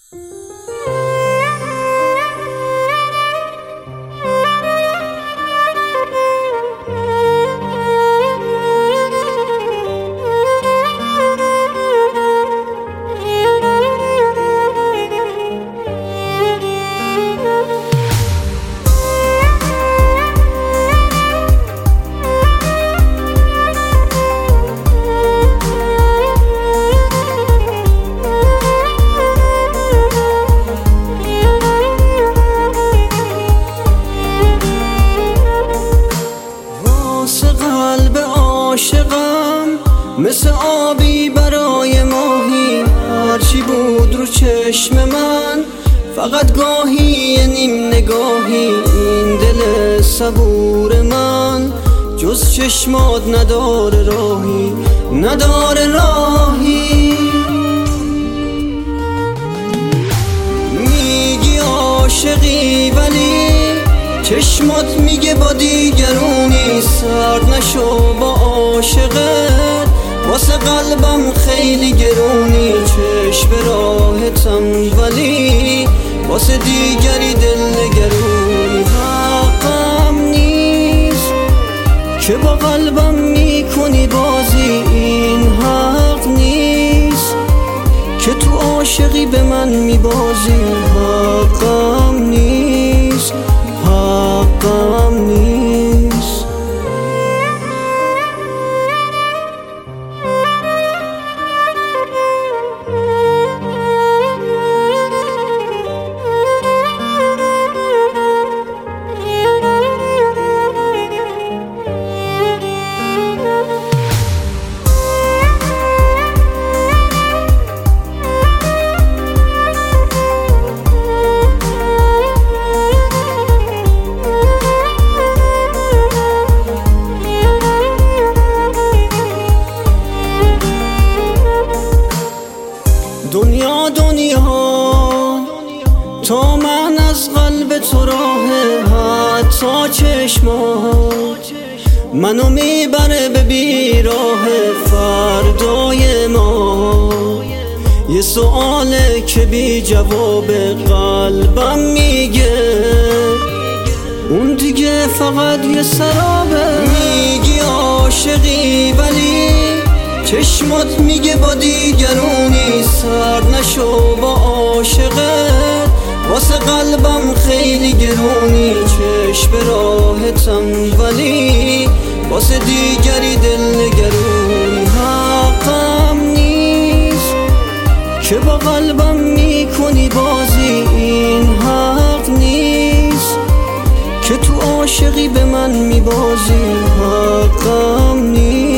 عاشقم مثل آبی برای ماهی، هرچی بود رو چشم من فقط گاهی نیم نگاهی. این دل صبور من جز چشمات نداره راهی، نداره راهی. میگی عاشقی ولی چشمات میگه با دیگرونی. سرد نشو با عاشقت، واسه قلبم خیلی گرونی. چشم راحتم ولی واسه دیگری دل نگرونی. حقم نیست که با قلبم میکنی بازی، این حق نیست که تو عاشقی به من میبازی. حقم نیست، حقم نیست. دنیا تا من از قلب تو راهه، حتی چشمات منو میبره به بیراه. فردای ما یه سؤاله که بی جواب، قلبم میگه اون دیگه فقط یه سرابه. میگی عاشقی ولی چشمات میگه با دیگرونی. سرد نشو با عاشقت، واسه قلبم خیلی گرونی. چشم راحتم ولی واسه دیگری دل نگرونی. حقم نیست که با قلبم میکنی بازی، این حق نیست که تو عاشقی به من میبازی. حقم نیست.